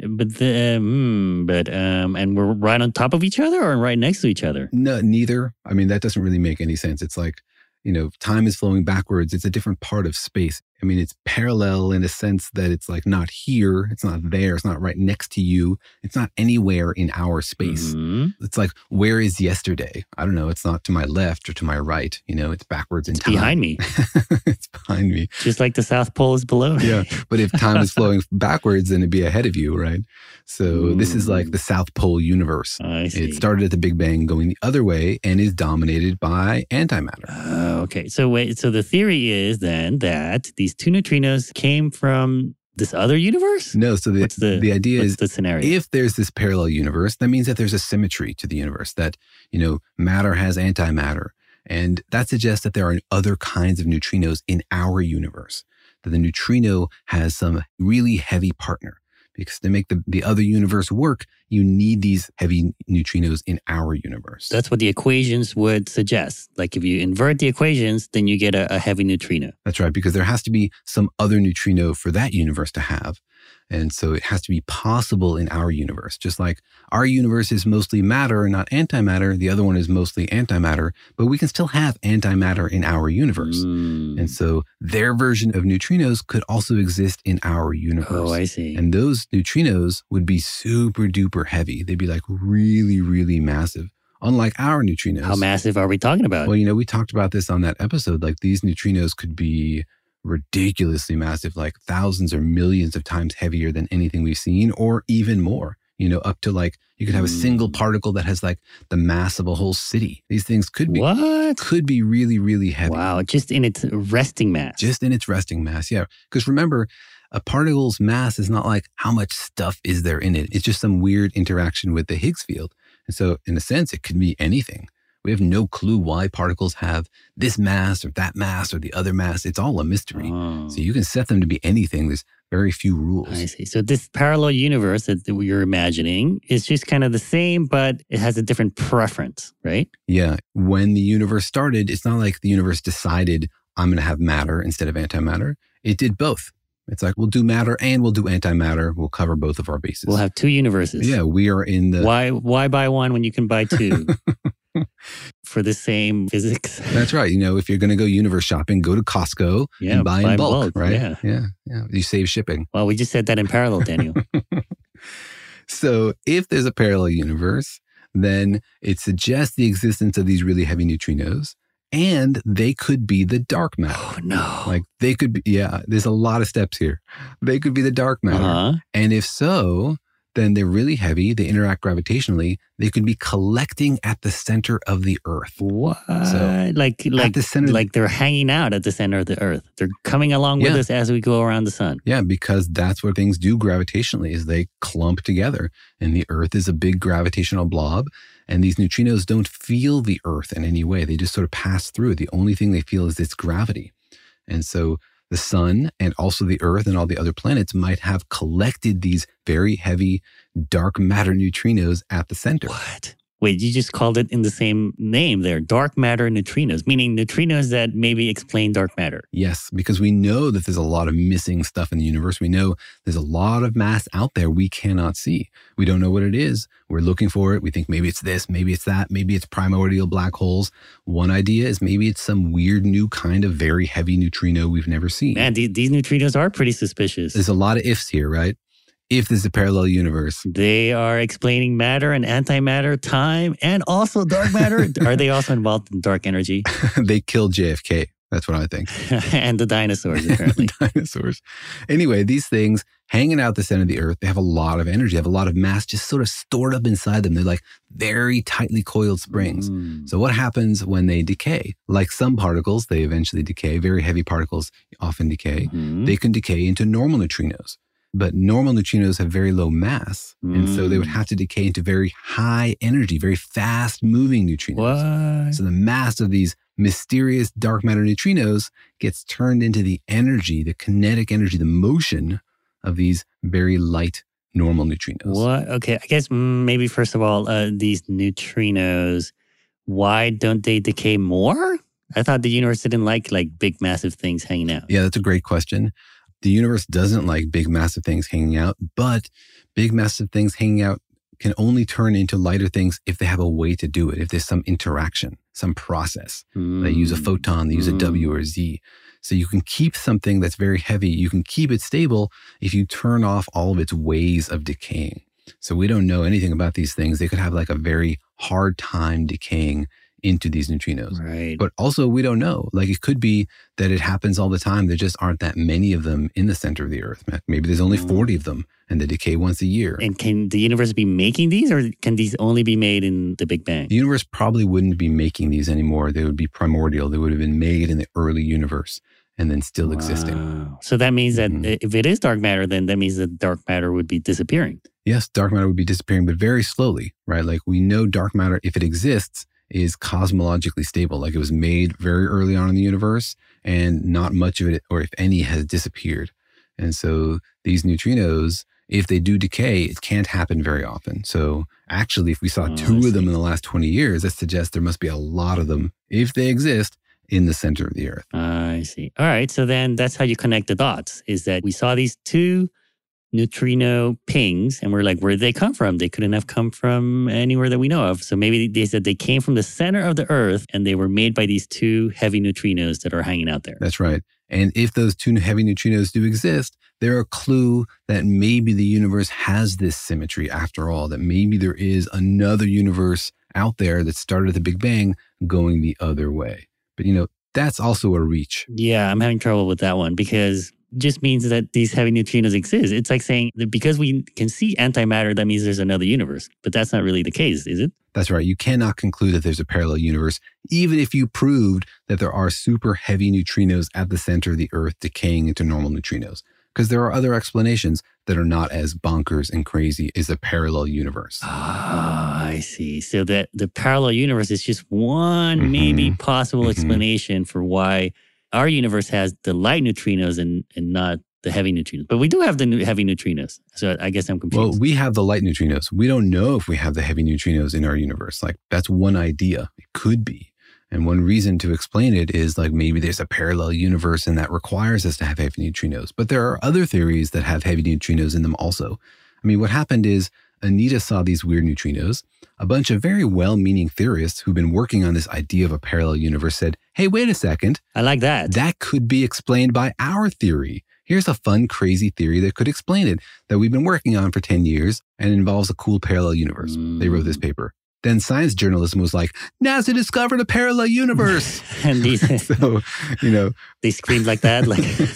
And we're right on top of each other or right next to each other? No, neither. I mean, that doesn't really make any sense. It's like, you know, time is flowing backwards. It's a different part of space. I mean, it's parallel in a sense that it's like not here. It's not there. It's not right next to you. It's not anywhere in our space. It's like, where is yesterday? I don't know. It's not to my left or to my right. You know, it's backwards in time. Behind me. It's behind me. Just like the South Pole is below me. Yeah. But if time is flowing backwards, then it'd be ahead of you, right? So this is like the South Pole universe. I see. It started at the Big Bang going the other way and is dominated by antimatter. Okay. So the theory is then that these two neutrinos came from this other universe? No. So the idea is the scenario? If there's this parallel universe, that means that there's a symmetry to the universe, that, you know, matter has antimatter. And that suggests that there are other kinds of neutrinos in our universe, that the neutrino has some really heavy partner. Because to make the other universe work, you need these heavy neutrinos in our universe. That's what the equations would suggest. Like if you invert the equations, then you get a heavy neutrino. That's right, because there has to be some other neutrino for that universe to have. And so it has to be possible in our universe. Just like our universe is mostly matter and not antimatter, the other one is mostly antimatter, but we can still have antimatter in our universe. And so their version of neutrinos could also exist in our universe. Oh, I see. And those neutrinos would be super duper heavy. They'd be like really, really massive. Unlike our neutrinos. How massive are we talking about? Well, you know, we talked about this on that episode. Like these neutrinos could be ridiculously massive, like thousands or millions of times heavier than anything we've seen, or even more, you know, up to like, you could have a single particle that has like the mass of a whole city. These things could be really, really heavy. Wow. Just in its resting mass. Just in its resting mass. Yeah. Because remember, a particle's mass is not like how much stuff is there in it. It's just some weird interaction with the Higgs field. And so in a sense, it could be anything. We have no clue why particles have this mass or that mass or the other mass. It's all a mystery. Oh. So you can set them to be anything. There's very few rules. I see. So this parallel universe that you're imagining is just kind of the same, but it has a different preference, right? Yeah. When the universe started, it's not like the universe decided I'm going to have matter instead of antimatter. It did both. It's like, we'll do matter and we'll do antimatter. We'll cover both of our bases. We'll have two universes. Yeah, we are in the... Why buy one when you can buy two? For the same physics. That's right. You know, if you're going to go universe shopping, go to Costco and buy in bulk, right? Yeah. You save shipping. Well, we just said that in parallel, Daniel. So if there's a parallel universe, then it suggests the existence of these really heavy neutrinos, and they could be the dark matter. Oh, no. Like they could be, there's a lot of steps here. They could be the dark matter. Uh-huh. And if so, then they're really heavy. They interact gravitationally. They could be collecting at the center of the Earth. What? So, like the center, like they're hanging out at the center of the Earth. They're coming along with us as we go around the sun. Yeah, because that's what things do gravitationally is they clump together. And the Earth is a big gravitational blob. And these neutrinos don't feel the Earth in any way. They just sort of pass through. The only thing they feel is its gravity. And so the sun and also the Earth and all the other planets might have collected these very heavy dark matter neutrinos at the center. What? Wait, you just called it in the same name there, dark matter neutrinos, meaning neutrinos that maybe explain dark matter. Yes, because we know that there's a lot of missing stuff in the universe. We know there's a lot of mass out there we cannot see. We don't know what it is. We're looking for it. We think maybe it's this, maybe it's that, maybe it's primordial black holes. One idea is maybe it's some weird new kind of very heavy neutrino we've never seen. Man, these neutrinos are pretty suspicious. There's a lot of ifs here, right? If there's a parallel universe. They are explaining matter and antimatter, time, and also dark matter. Are they also involved in dark energy? They killed JFK. That's what I think. And the dinosaurs, apparently. Dinosaurs. Anyway, these things hanging out the center of the Earth, they have a lot of energy, have a lot of mass just sort of stored up inside them. They're like very tightly coiled springs. So what happens when they decay? Like some particles, they eventually decay. Very heavy particles often decay. They can decay into normal neutrinos. But normal neutrinos have very low mass. And so they would have to decay into very high energy, very fast moving neutrinos. What? So the mass of these mysterious dark matter neutrinos gets turned into the energy, the kinetic energy, the motion of these very light normal neutrinos. What? Okay, I guess maybe first of all, these neutrinos, why don't they decay more? I thought the universe didn't like big massive things hanging out. Yeah, that's a great question. The universe doesn't like big, massive things hanging out, but big, massive things hanging out can only turn into lighter things if they have a way to do it, if there's some interaction, some process. They use a photon, they use a W or a Z. So you can keep something that's very heavy, you can keep it stable if you turn off all of its ways of decaying. So we don't know anything about these things. They could have like a very hard time decaying into these neutrinos. Right. But also we don't know. Like it could be that it happens all the time. There just aren't that many of them in the center of the Earth. Maybe there's only 40 of them and they decay once a year. And can the universe be making these or can these only be made in the Big Bang? The universe probably wouldn't be making these anymore. They would be primordial. They would have been made in the early universe and then still existing. So that means that if it is dark matter, then that means that dark matter would be disappearing. Yes, dark matter would be disappearing, but very slowly, right? Like we know dark matter, if it exists, is cosmologically stable. Like it was made very early on in the universe and not much of it, or if any, has disappeared. And so these neutrinos, if they do decay, it can't happen very often. So actually, if we saw two of them in the last 20 years, that suggests there must be a lot of them, if they exist, in the center of the Earth. I see. All right. So then that's how you connect the dots, is that we saw these two neutrino pings and we're like, where did they come from? They couldn't have come from anywhere that we know of. So maybe they said they came from the center of the Earth and they were made by these two heavy neutrinos that are hanging out there. That's right. And if those two heavy neutrinos do exist, they're a clue that maybe the universe has this symmetry after all, that maybe there is another universe out there that started at the Big Bang going the other way. But, you know, that's also a reach. Yeah, I'm having trouble with that one because it just means that these heavy neutrinos exist. It's like saying that because we can see antimatter, that means there's another universe. But that's not really the case, is it? That's right. You cannot conclude that there's a parallel universe, even if you proved that there are super heavy neutrinos at the center of the Earth decaying into normal neutrinos. because there are other explanations that are not as bonkers and crazy as a parallel universe. Ah, I see. So that the parallel universe is just one maybe possible explanation for why our universe has the light neutrinos and not the heavy neutrinos. But we do have the heavy neutrinos. So I guess I'm confused. Well, we have the light neutrinos. We don't know if we have the heavy neutrinos in our universe. Like, that's one idea. It could be. And one reason to explain it is like maybe there's a parallel universe and that requires us to have heavy neutrinos. But there are other theories that have heavy neutrinos in them also. I mean, what happened is Anita saw these weird neutrinos. A bunch of very well-meaning theorists who've been working on this idea of a parallel universe said, hey, wait a second. I like that. That could be explained by our theory. Here's a fun, crazy theory that could explain it that we've been working on for 10 years and involves a cool parallel universe. They wrote this paper. Then science journalism was like, NASA discovered a parallel universe. And these, so, you know, they screamed like that,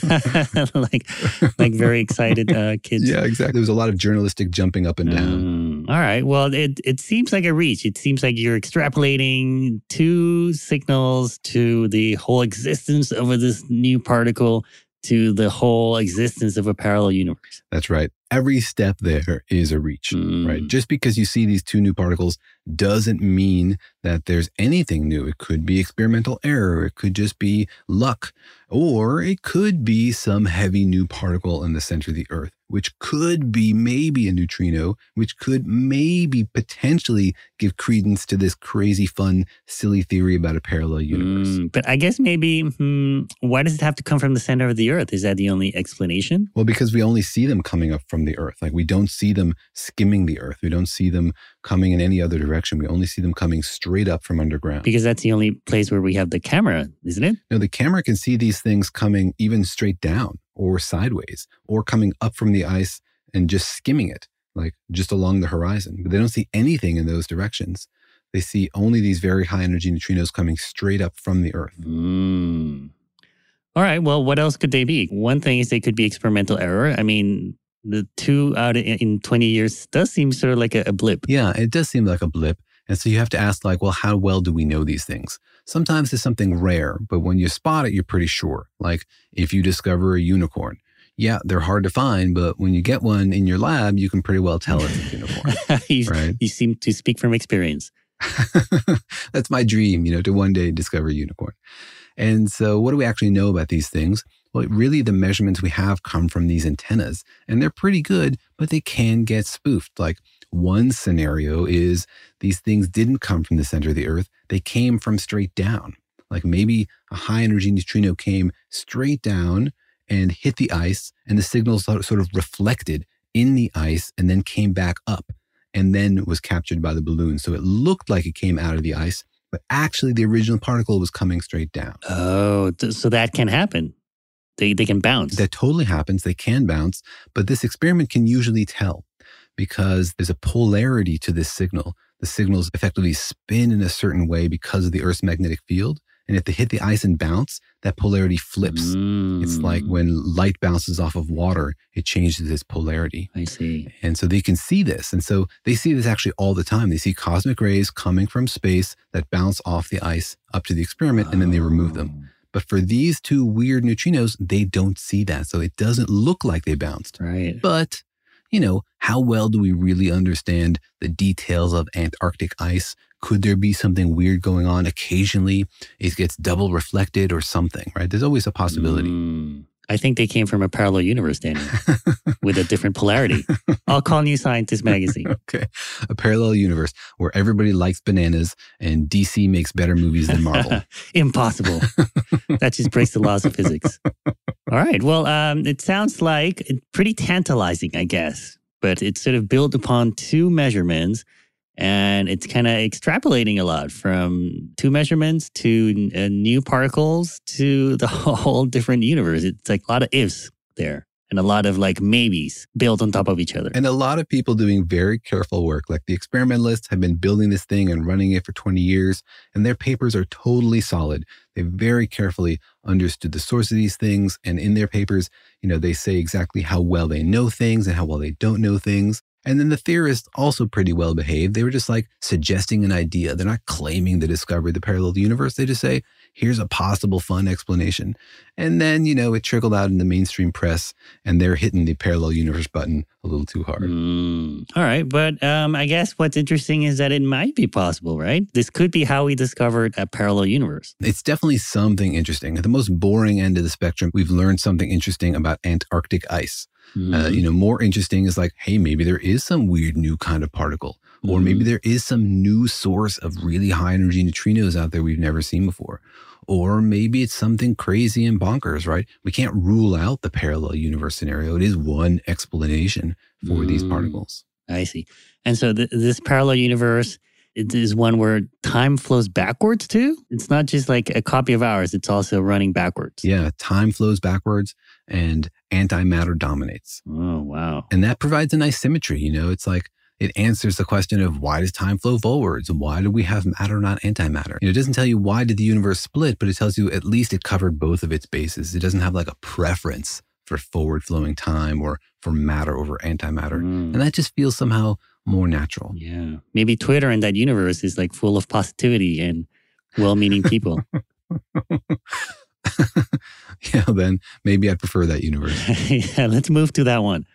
like very excited kids. Yeah, exactly. There was a lot of journalistic jumping up and down. All right. Well, it seems like a reach. It seems like you're extrapolating two signals to the whole existence of this new particle to the whole existence of a parallel universe. That's right. Every step there is a reach, right? Just because you see these two new particles doesn't mean that there's anything new. It could be experimental error. It could just be luck. Or it could be some heavy new particle in the center of the Earth, which could be maybe a neutrino, which could maybe potentially give credence to this crazy, fun, silly theory about a parallel universe. But I guess maybe, why does it have to come from the center of the Earth? Is that the only explanation? Well, because we only see them coming up from the Earth. Like, we don't see them skimming the Earth. We don't see them coming in any other direction. We only see them coming straight up from underground. Because that's the only place where we have the camera, isn't it? No, the camera can see these things coming even straight down or sideways or coming up from the ice and just skimming it, like just along the horizon. But they don't see anything in those directions. They see only these very high energy neutrinos coming straight up from the Earth. All right. Well, what else could they be? One thing is they could be experimental error. I mean, the 2 out in 20 years does seem sort of like a blip. Yeah, it does seem like a blip. And so you have to ask, like, well, how well do we know these things? Sometimes it's something rare, but when you spot it, you're pretty sure. Like if you discover a unicorn. Yeah, they're hard to find, but when you get one in your lab, you can pretty well tell it's a unicorn. Right? You seem to speak from experience. That's my dream, to one day discover a unicorn. And so what do we actually know about these things? Well, really the measurements we have come from these antennas, and they're pretty good, but they can get spoofed. Like one scenario is these things didn't come from the center of the Earth. They came from straight down. Like maybe a high energy neutrino came straight down and hit the ice, and the signals sort of reflected in the ice and then came back up and then was captured by the balloon. So it looked like it came out of the ice, but actually the original particle was coming straight down. Oh, so that can happen. They can bounce. That totally happens. They can bounce, but this experiment can usually tell because there's a polarity to this signal. The signals effectively spin in a certain way because of the Earth's magnetic field. And if they hit the ice and bounce, that polarity flips. It's like when light bounces off of water, it changes its polarity. I see. And so they can see this. And so they see this actually all the time. They see cosmic rays coming from space that bounce off the ice up to the experiment, and then they remove them. But for these two weird neutrinos, they don't see that. So it doesn't look like they bounced. Right. But, how well do we really understand the details of Antarctic ice? Could there be something weird going on? Occasionally, it gets double reflected or something, right? There's always a possibility. I think they came from a parallel universe, Daniel, with a different polarity. I'll call New Scientist magazine. Okay. A parallel universe where everybody likes bananas and DC makes better movies than Marvel. Impossible. That just breaks the laws of physics. All right. Well, it sounds like pretty tantalizing, I guess. But it's sort of built upon two measurements. And it's kind of extrapolating a lot from two measurements to new particles to the whole different universe. It's like a lot of ifs there and a lot of like maybes built on top of each other. And a lot of people doing very careful work. Like the experimentalists have been building this thing and running it for 20 years, and their papers are totally solid. They very carefully understood the source of these things. And in their papers, they say exactly how well they know things and how well they don't know things. And then the theorists also pretty well behaved. They were just like suggesting an idea. They're not claiming to discover the parallel universe. They just say, here's a possible fun explanation. And then, it trickled out in the mainstream press and they're hitting the parallel universe button a little too hard. All right. But I guess what's interesting is that it might be possible, right? This could be how we discovered a parallel universe. It's definitely something interesting. At the most boring end of the spectrum, we've learned something interesting about Antarctic ice. More interesting is like, hey, maybe there is some weird new kind of particle, or maybe there is some new source of really high energy neutrinos out there we've never seen before. Or maybe it's something crazy and bonkers, right? We can't rule out the parallel universe scenario. It is one explanation for these particles. I see. And so this parallel universe, it is one where time flows backwards too? It's not just like a copy of ours. It's also running backwards. Yeah, time flows backwards and antimatter dominates. Oh, wow. And that provides a nice symmetry. It's like it answers the question of why does time flow forwards? And why do we have matter, not antimatter? It doesn't tell you why did the universe split, but it tells you at least it covered both of its bases. It doesn't have like a preference for forward flowing time or for matter over antimatter. And that just feels somehow more natural. Yeah. Maybe Twitter in that universe is like full of positivity and well-meaning people. Yeah, then maybe I'd prefer that universe. Yeah, let's move to that one.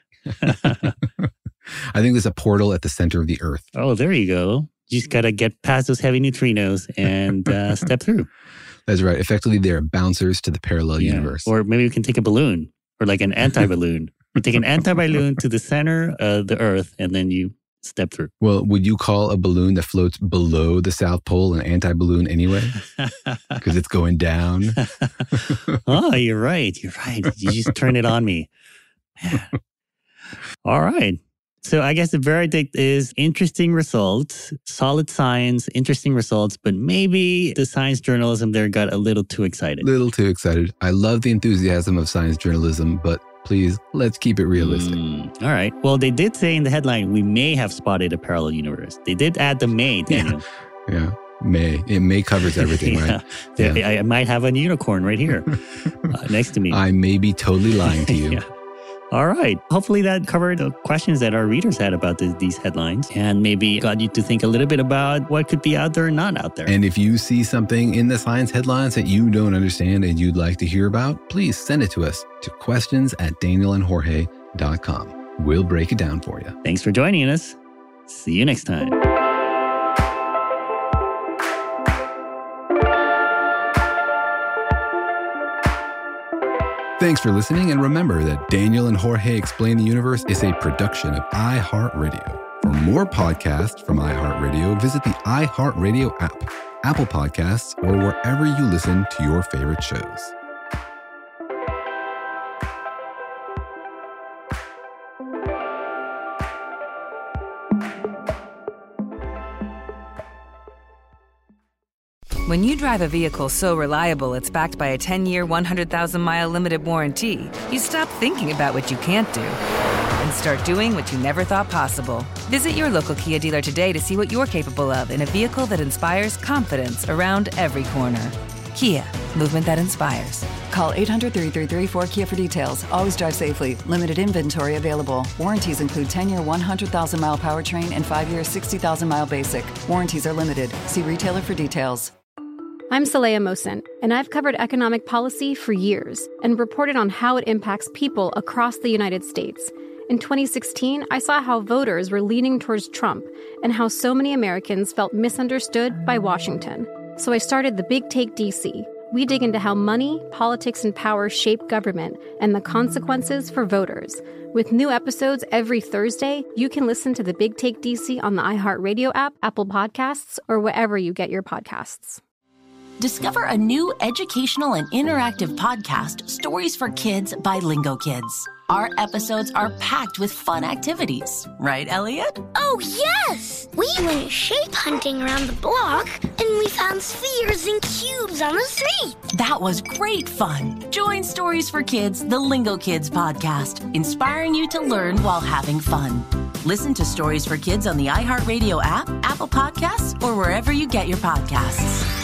I think there's a portal at the center of the Earth. Oh, there you go. You just got to get past those heavy neutrinos and step through. That's right. Effectively, they're bouncers to the parallel universe. Or maybe we can take a balloon or like an anti-balloon. You take an anti-balloon to the center of the Earth and then you step through. Well, would you call a balloon that floats below the South Pole an anti-balloon anyway? Because it's going down. Oh, you're right. You're right. You just turned it on me. Man. All right. So I guess the verdict is interesting results, solid science, interesting results, but maybe the science journalism there got a little too excited. Little too excited. I love the enthusiasm of science journalism, but please, let's keep it realistic. All right. Well, they did say in the headline, we may have spotted a parallel universe. They did add the may, Daniel. Yeah. May. It may covers everything, right? Yeah. I might have a unicorn right here next to me. I may be totally lying to you. Yeah. All right. Hopefully that covered the questions that our readers had about these headlines and maybe got you to think a little bit about what could be out there and not out there. And if you see something in the science headlines that you don't understand and you'd like to hear about, please send it to us to questions@danielandjorge.com. We'll break it down for you. Thanks for joining us. See you next time. Thanks for listening, and remember that Daniel and Jorge Explain the Universe is a production of iHeartRadio. For more podcasts from iHeartRadio, visit the iHeartRadio app, Apple Podcasts, or wherever you listen to your favorite shows. When you drive a vehicle so reliable it's backed by a 10-year, 100,000-mile limited warranty, you stop thinking about what you can't do and start doing what you never thought possible. Visit your local Kia dealer today to see what you're capable of in a vehicle that inspires confidence around every corner. Kia, movement that inspires. Call 800-333-4KIA for details. Always drive safely. Limited inventory available. Warranties include 10-year, 100,000-mile powertrain and 5-year, 60,000-mile basic. Warranties are limited. See retailer for details. I'm Saleha Mohsin, and I've covered economic policy for years and reported on how it impacts people across the United States. In 2016, I saw how voters were leaning towards Trump and how so many Americans felt misunderstood by Washington. So I started The Big Take DC. We dig into how money, politics, and power shape government and the consequences for voters. With new episodes every Thursday, you can listen to The Big Take DC on the iHeartRadio app, Apple Podcasts, or wherever you get your podcasts. Discover a new educational and interactive podcast, Stories for Kids by Lingo Kids. Our episodes are packed with fun activities. Right, Elliot? Oh, yes! We went shape hunting around the block, and we found spheres and cubes on the street. That was great fun. Join Stories for Kids, the Lingo Kids podcast, inspiring you to learn while having fun. Listen to Stories for Kids on the iHeartRadio app, Apple Podcasts, or wherever you get your podcasts.